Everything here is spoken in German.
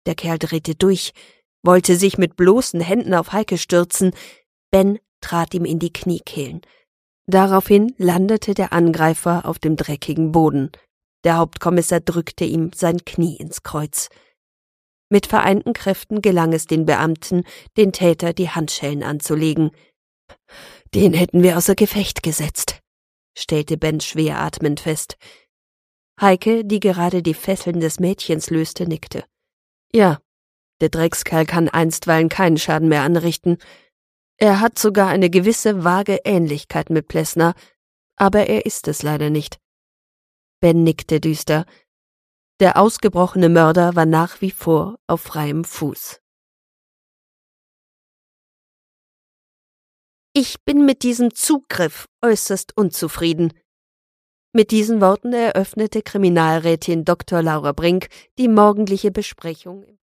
Der Kerl drehte durch, wollte sich mit bloßen Händen auf Heike stürzen. Ben trat ihm in die Kniekehlen. Daraufhin landete der Angreifer auf dem dreckigen Boden. Der Hauptkommissar drückte ihm sein Knie ins Kreuz. Mit vereinten Kräften gelang es den Beamten, den Täter die Handschellen anzulegen. »Den hätten wir außer Gefecht gesetzt«, stellte Ben schwer atmend fest. Heike, die gerade die Fesseln des Mädchens löste, nickte. »Ja, der Dreckskerl kann einstweilen keinen Schaden mehr anrichten. Er hat sogar eine gewisse vage Ähnlichkeit mit Plessner, aber er ist es leider nicht.« Ben nickte düster. Der ausgebrochene Mörder war nach wie vor auf freiem Fuß. »Ich bin mit diesem Zugriff äußerst unzufrieden.« Mit diesen Worten eröffnete Kriminalrätin Dr. Laura Brink die morgendliche Besprechung